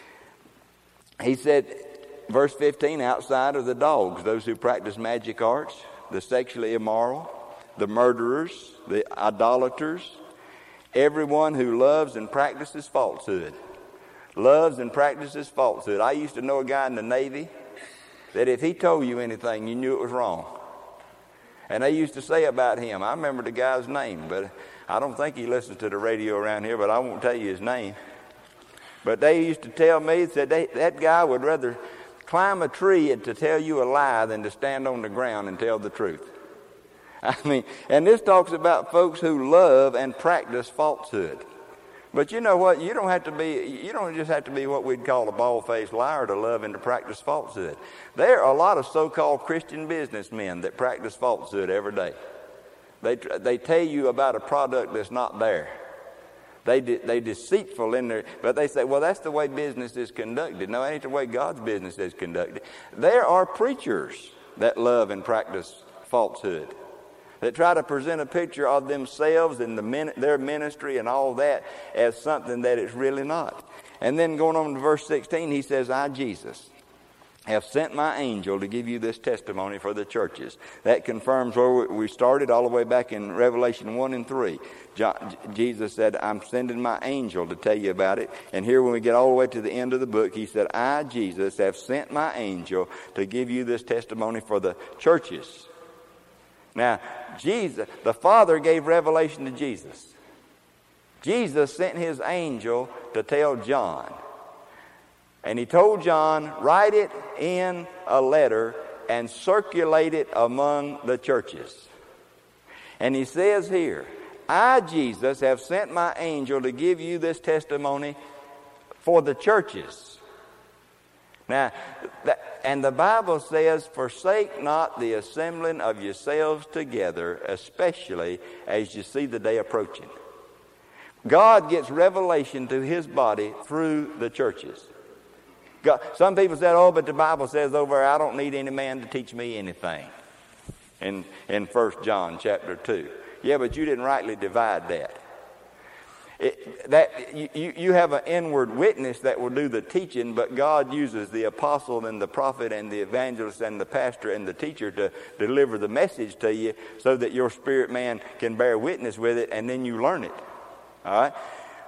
He said, verse fifteen, outside are the dogs, those who practice magic arts, the sexually immoral, the murderers, the idolaters, everyone who loves and practices falsehood. Loves and practices falsehood. I used to know a guy in the Navy that if he told you anything, you knew it was wrong. And they used to say about him, I remember the guy's name, but I don't think he listens to the radio around here, but I won't tell you his name. But they used to tell me, said they, that guy would rather climb a tree to tell you a lie than to stand on the ground and tell the truth. I mean, and this talks about folks who love and practice falsehood. But you know what? You don't have to be, you don't just have to be what we'd call a bald-faced liar to love and to practice falsehood. There are a lot of so-called Christian businessmen that practice falsehood every day. They they tell you about a product that's not there. They de, they deceitful in there, but they say, well, that's the way business is conducted. No, that ain't the way God's business is conducted. There are preachers that love and practice falsehood, that try to present a picture of themselves and the min- their ministry and all that as something that it's really not. And then going on to verse sixteen, he says, I, Jesus, have sent my angel to give you this testimony for the churches. That confirms where we started all the way back in Revelation one and three. John, Jesus said, I'm sending my angel to tell you about it. And here when we get all the way to the end of the book, he said, I, Jesus, have sent my angel to give you this testimony for the churches. Now, Jesus, the Father gave revelation to Jesus. Jesus sent his angel to tell John. And he told John, write it in a letter and circulate it among the churches. And he says here, I, Jesus, have sent my angel to give you this testimony for the churches. Now, and the Bible says, forsake not the assembling of yourselves together, especially as you see the day approaching. God gets revelation to his body through the churches. God, some people said, oh, but the Bible says over there, I don't need any man to teach me anything. In in First John chapter two. Yeah, but you didn't rightly divide that. It, that you, you have an inward witness that will do the teaching, but God uses the apostle and the prophet and the evangelist and the pastor and the teacher to deliver the message to you so that your spirit man can bear witness with it and then you learn it. All right?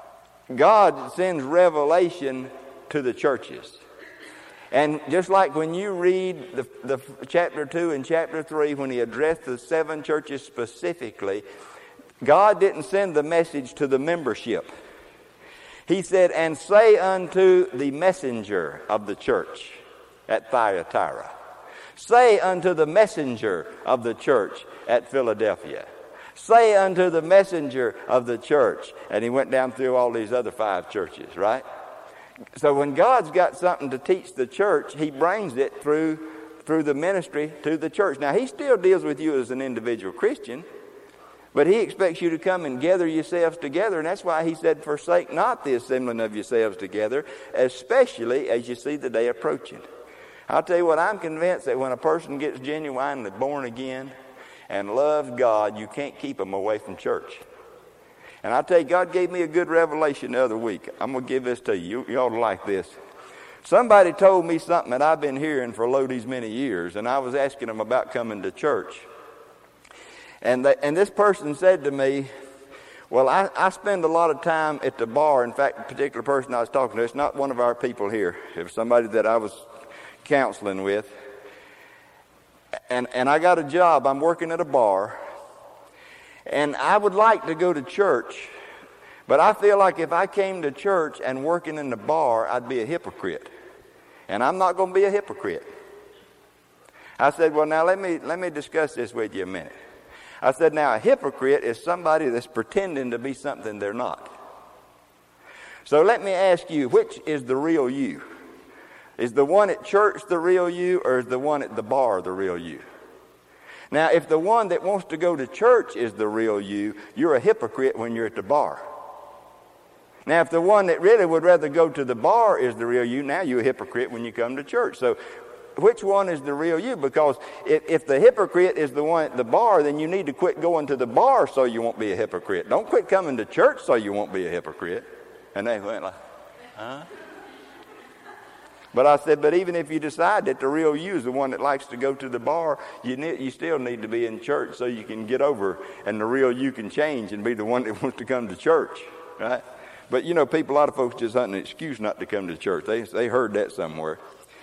God sends revelation to the churches. And just like when you read the, the chapter two and chapter three, when he addressed the seven churches specifically, God didn't send the message to the membership. He said, and say unto the messenger of the church at Thyatira. Say unto the messenger of the church at Philadelphia. Say unto the messenger of the church. And he went down through all these other five churches, right? So when God's got something to teach the church, he brings it through, through the ministry to the church. Now, he still deals with you as an individual Christian, but he expects you to come and gather yourselves together. And that's why he said, forsake not the assembling of yourselves together, especially as you see the day approaching. I'll tell you what, I'm convinced that when a person gets genuinely born again and loves God, you can't keep them away from church. And I'll tell you, God gave me a good revelation the other week. I'm going to give this to you. You ought to like this. Somebody told me something that I've been hearing for lo these many years, and I was asking them about coming to church. And they, and this person said to me, well, I, I spend a lot of time at the bar. In fact, the particular person I was talking to, it's not one of our people here. It was somebody that I was counseling with. And, and I got a job. I'm working at a bar. And I would like to go to church, but I feel like if I came to church and working in the bar, I'd be a hypocrite. And I'm not going to be a hypocrite. I said, well, now let me let me discuss this with you a minute. I said, now a hypocrite is somebody that's pretending to be something they're not. So let me ask you, which is the real you? Is the one at church the real you, or is the one at the bar the real you? Now, if the one that wants to go to church is the real you, you're a hypocrite when you're at the bar. Now, if the one that really would rather go to the bar is the real you, now you're a hypocrite when you come to church. So which one is the real you? Because if, if the hypocrite is the one at the bar, then you need to quit going to the bar so you won't be a hypocrite. Don't quit coming to church so you won't be a hypocrite. And they went like, huh? But I said, but even if you decide that the real you is the one that likes to go to the bar, you need, you still need to be in church so you can get over and the real you can change and be the one that wants to come to church, right? But, you know, people, a lot of folks just hunting an excuse not to come to church. They they heard that somewhere.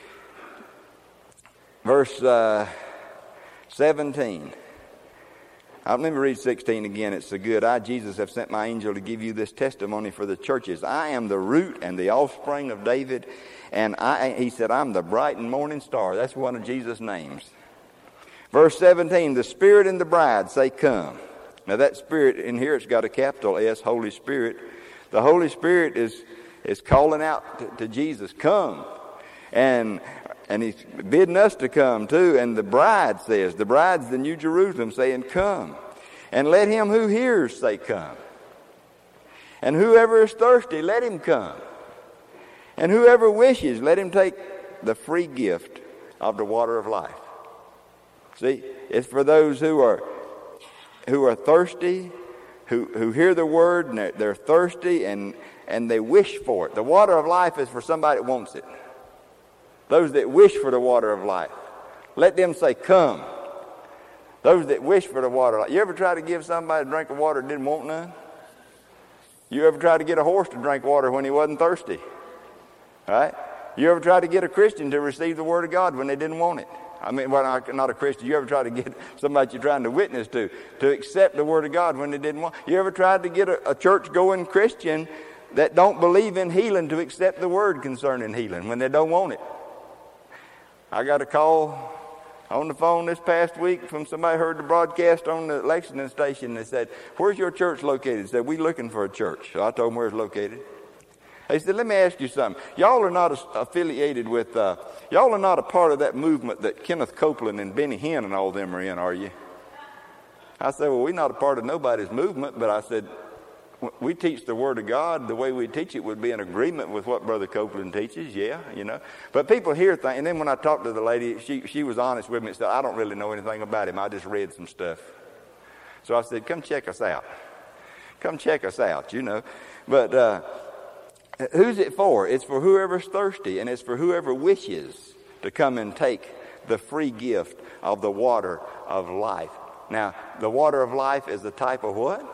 Verse uh, seventeen. I'll let me read sixteen again. It's so good. I, Jesus, have sent my angel to give you this testimony for the churches. I am the root and the offspring of David. And I, he said, I'm the bright and morning star. That's one of Jesus' names. Verse seventeen, the Spirit and the bride say, come. Now that Spirit in here, it's got a capital S, Holy Spirit. The Holy Spirit is, is calling out to, to Jesus, come. And and he's bidding us to come too. And the bride says, the bride's the New Jerusalem saying, come. And let him who hears say, come. And whoever is thirsty, let him come. And whoever wishes, let him take the free gift of the water of life. See, it's for those who are who are thirsty, who, who hear the word, and they're, they're thirsty, and, and they wish for it. The water of life is for somebody that wants it. Those that wish for the water of life, let them say, come. Those that wish for the water of life. You ever try to give somebody a drink of water that didn't want none? You ever try to get a horse to drink water when he wasn't thirsty? Right? You ever try to get a Christian to receive the Word of God when they didn't want it? I mean, well, not a Christian. You ever try to get somebody you're trying to witness to to accept the Word of God when they didn't want it? You ever tried to get a, a church-going Christian that don't believe in healing to accept the Word concerning healing when they don't want it? I got a call on the phone this past week from somebody who heard the broadcast on the Lexington station. They said, where's your church located? They said, we're looking for a church. So I told them where it's located. They said, let me ask you something. Y'all are not affiliated with, uh, y'all are not a part of that movement that Kenneth Copeland and Benny Hinn and all them are in, are you? I said, well, we're not a part of nobody's movement, but I said, we teach the Word of God. The way we teach it would be in agreement with what Brother Copeland teaches, yeah, you know. But people hear things, and then when I talked to the lady, she, she was honest with me and said, I don't really know anything about him. I just read some stuff. So I said, come check us out. Come check us out, you know. But, uh, who's it for? It's for whoever's thirsty, and it's for whoever wishes to come and take the free gift of the water of life. Now, the water of life is a type of what?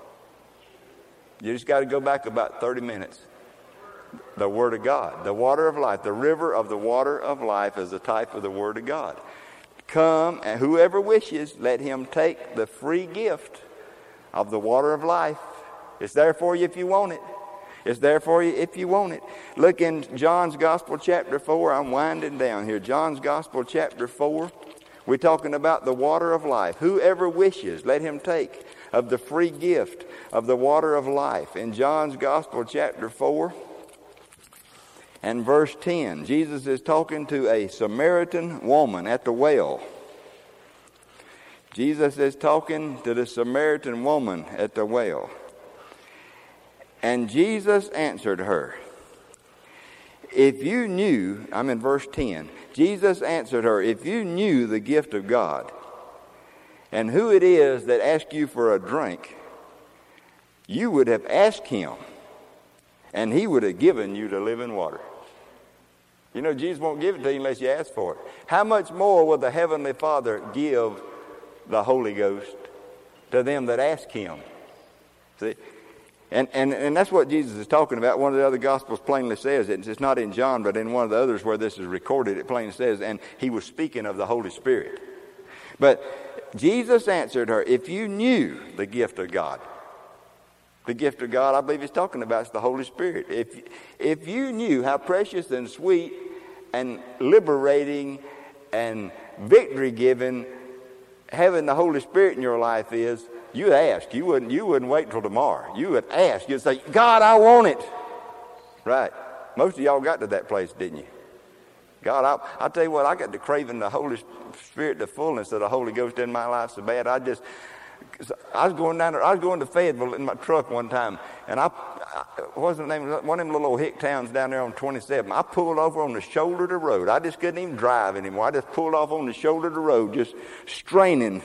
You just got to go back about thirty minutes. The Word of God. The water of life. The river of the water of life is a type of the Word of God. Come, and whoever wishes, let him take the free gift of the water of life. It's there for you if you want it. It's there for you if you want it. Look in John's Gospel chapter four. I'm winding down here. John's Gospel chapter four. We're talking about the water of life. Whoever wishes, let him take of the free gift of the water of life. In John's Gospel chapter four and verse ten, Jesus is talking to a Samaritan woman at the well. Jesus is talking to the Samaritan woman at the well. And Jesus answered her, if you knew, I'm in verse ten, Jesus answered her, if you knew the gift of God and who it is that asks you for a drink, you would have asked him and he would have given you the living water. You know, Jesus won't give it to you unless you ask for it. How much more will the Heavenly Father give the Holy Ghost to them that ask him? See? And, and and that's what Jesus is talking about. One of the other Gospels plainly says it. It's not in John, but in one of the others where this is recorded, it plainly says, and he was speaking of the Holy Spirit. But Jesus answered her, if you knew the gift of God, the gift of God I believe he's talking about is the Holy Spirit. If, if you knew how precious and sweet and liberating and victory-giving having the Holy Spirit in your life is, you'd ask. You wouldn't, you wouldn't wait till tomorrow. You would ask. You'd say, God, I want it. Right. Most of y'all got to that place, didn't you? God, I, I'll tell you what, I got to craving the Holy Spirit, the fullness of the Holy Ghost in my life so bad. I just, I was going down there, I was going to Fayetteville in my truck one time, and I, I what's the name, one of them little old hick towns down there on twenty-seven. I pulled over on the shoulder of the road. I just couldn't even drive anymore. I just pulled off on the shoulder of the road, just straining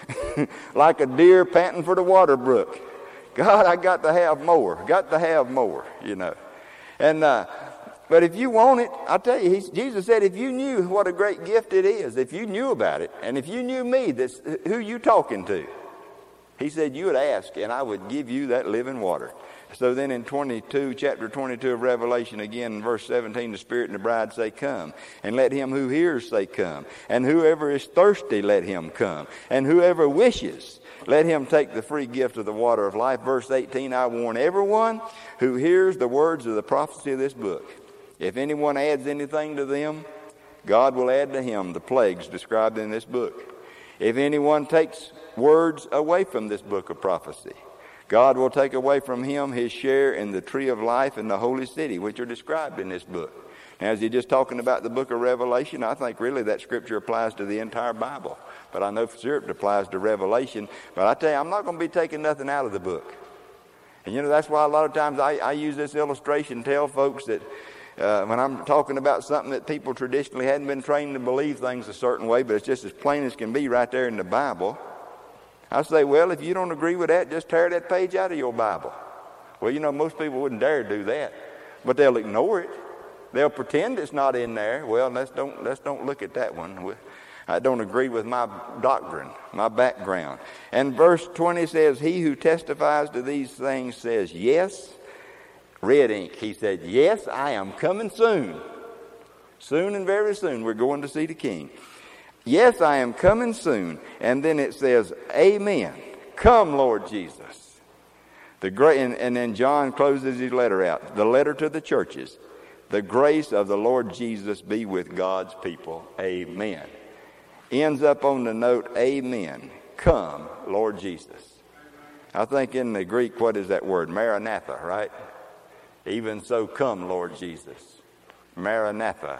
like a deer panting for the water brook. God, I got to have more. Got to have more, you know. And uh, but if you want it, I'll tell you, he, Jesus said, if you knew what a great gift it is, if you knew about it, and if you knew me, that's who you talking to. He said, you would ask, and I would give you that living water. So then in twenty-two, chapter twenty-two of Revelation, again in verse seventeen, the Spirit and the bride say, come. And let him who hears say, come. And whoever is thirsty, let him come. And whoever wishes, let him take the free gift of the water of life. Verse eighteen, I warn everyone who hears the words of the prophecy of this book. If anyone adds anything to them, God will add to him the plagues described in this book. If anyone takes words away from this book of prophecy, God will take away from him his share in the tree of life and the holy city, which are described in this book. Now, as you're just talking about the book of Revelation, I think really that scripture applies to the entire Bible. But I know for sure it applies to Revelation. But I tell you, I'm not going to be taking nothing out of the book. And you know, that's why a lot of times I, I use this illustration to tell folks that uh, when I'm talking about something that people traditionally hadn't been trained to believe things a certain way, but it's just as plain as can be right there in the Bible. I say, well, if you don't agree with that, just tear that page out of your Bible. Well, you know, most people wouldn't dare do that, but they'll ignore it. They'll pretend it's not in there. Well, let's don't let's don't look at that one. I don't agree with my doctrine, my background. And verse twenty says, he who testifies to these things says, yes, red ink. He said, yes, I am coming soon. Soon and very soon we're going to see the King. Yes, I am coming soon. And then it says, amen. Come, Lord Jesus. The great, and, and then John closes his letter out. The letter to the churches. The grace of the Lord Jesus be with God's people. Amen. Ends up on the note, amen. Come, Lord Jesus. I think in the Greek, what is that word? Maranatha, right? Even so, come, Lord Jesus. Maranatha.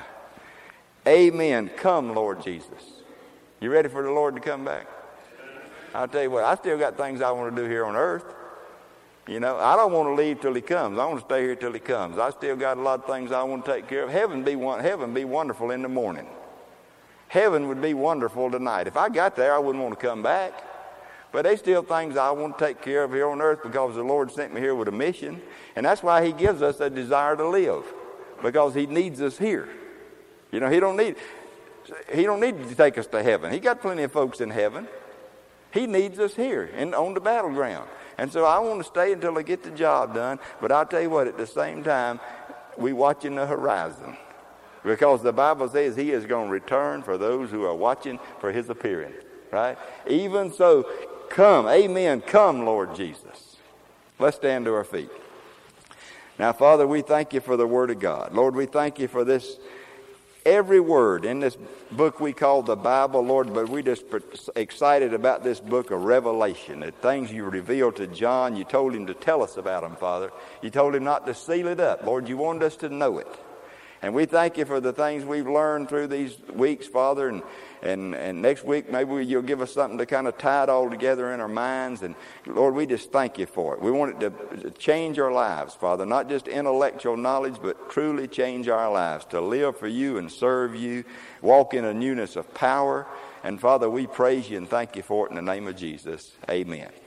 Amen. Come, Lord Jesus. You ready for the Lord to come back? I'll tell you what, I still got things I want to do here on earth. You know, I don't want to leave till he comes. I want to stay here till he comes. I still got a lot of things I want to take care of. Heaven be one, heaven be wonderful in the morning. Heaven would be wonderful tonight. If I got there, I wouldn't want to come back. But there's still things I want to take care of here on earth because the Lord sent me here with a mission. And that's why he gives us a desire to live, because he needs us here. You know, he don't need he don't need to take us to heaven. He got plenty of folks in heaven. He needs us here and on the battleground. And so I want to stay until I get the job done. But I'll tell you what, at the same time, we watching the horizon. Because the Bible says he is going to return for those who are watching for his appearing. Right? Even so, Come. Amen. Come, Lord Jesus. Let's stand to our feet. Now, Father, we thank you for the Word of God. Lord, we thank you for this, every word in this book we call the Bible, Lord, but we're just excited about this book of Revelation, the things you revealed to John. You told him to tell us about them, Father. You told him not to seal it up. Lord, you wanted us to know it. And we thank you for the things we've learned through these weeks, Father. And, and, and next week, maybe you'll give us something to kind of tie it all together in our minds. And, Lord, we just thank you for it. We want it to change our lives, Father. Not just intellectual knowledge, but truly change our lives. To live for you and serve you. Walk in a newness of power. And, Father, we praise you and thank you for it in the name of Jesus. Amen.